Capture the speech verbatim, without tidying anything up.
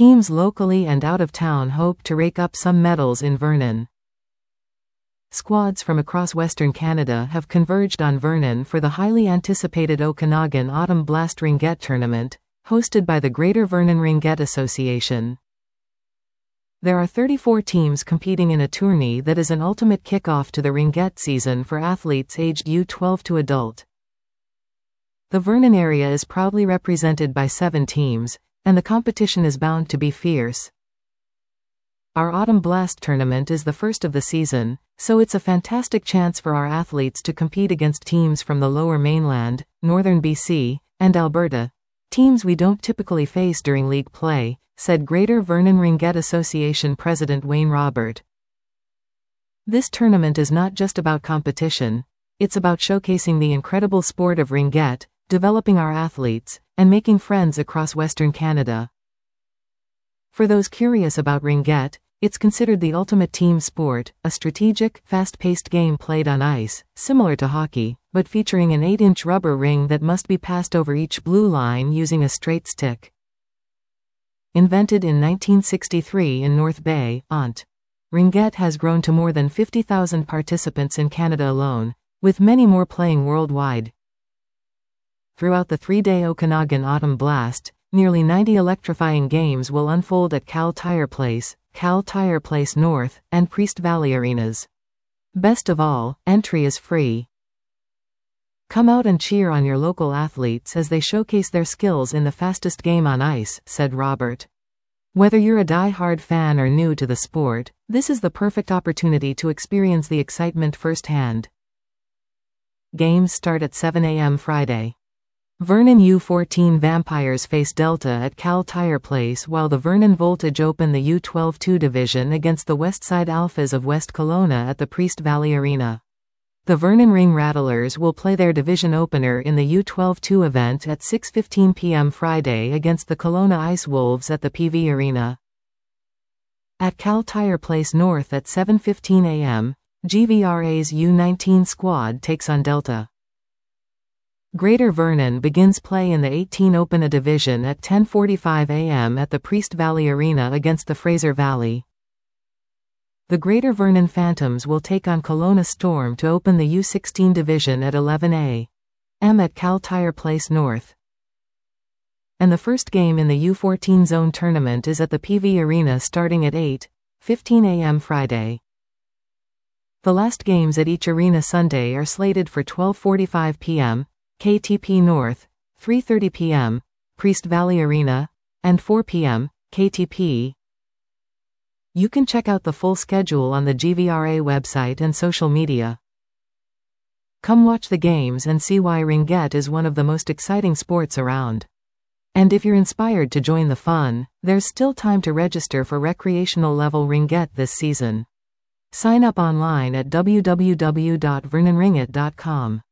Teams locally and out of town hope to rake up some medals in Vernon. Squads from across Western Canada have converged on Vernon for the highly anticipated Okanagan Autumn Blast Ringette Tournament, hosted by the Greater Vernon Ringette Association. There are thirty-four teams competing in a tourney that is an ultimate kickoff to the ringette season for athletes aged U twelve to adult. The Vernon area is proudly represented by seven teams, and the competition is bound to be fierce. Our Autumn Blast tournament is the first of the season, so it's a fantastic chance for our athletes to compete against teams from the Lower Mainland, Northern B C, and Alberta, teams we don't typically face during league play, said Greater Vernon Ringette Association President Wayne Robert. This tournament is not just about competition, it's about showcasing the incredible sport of ringette, developing our athletes, and making friends across Western Canada. For those curious about ringette, it's considered the ultimate team sport, a strategic, fast-paced game played on ice, similar to hockey, but featuring an eight inch rubber ring that must be passed over each blue line using a straight stick. Invented in nineteen sixty-three in North Bay, Ont. Ringette has grown to more than fifty thousand participants in Canada alone, with many more playing worldwide. Throughout the three-day Okanagan Autumn Blast, nearly ninety electrifying games will unfold at Cal Tire Place, Cal Tire Place North, and Priest Valley arenas. Best of all, entry is free. Come out and cheer on your local athletes as they showcase their skills in the fastest game on ice, said Robert. Whether you're a die-hard fan or new to the sport, this is the perfect opportunity to experience the excitement firsthand. Games start at seven a m Friday. Vernon U fourteen Vampires face Delta at Cal Tire Place, while the Vernon Voltage open the U twelve two division against the Westside Alphas of West Kelowna at the Priest Valley Arena. The Vernon Ring Rattlers will play their division opener in the U twelve two event at six fifteen p m Friday against the Kelowna Ice Wolves at the P V Arena. At Cal Tire Place North at seven fifteen a m, G V R A's U nineteen squad takes on Delta. Greater Vernon begins play in the eighteen Open A division at ten forty-five a m at the Priest Valley Arena against the Fraser Valley. The Greater Vernon Phantoms will take on Kelowna Storm to open the U sixteen division at eleven a m at Cal Tire Place North. And the first game in the U fourteen Zone Tournament is at the P V Arena starting at eight fifteen a m Friday. The last games at each arena Sunday are slated for twelve forty-five p m K T P North, three thirty p m Priest Valley Arena, and four p m K T P. You can check out the full schedule on the G V R A website and social media. Come watch the games and see why ringette is one of the most exciting sports around. And if you're inspired to join the fun, there's still time to register for recreational level ringette this season. Sign up online at w w w dot vernon ringette dot com.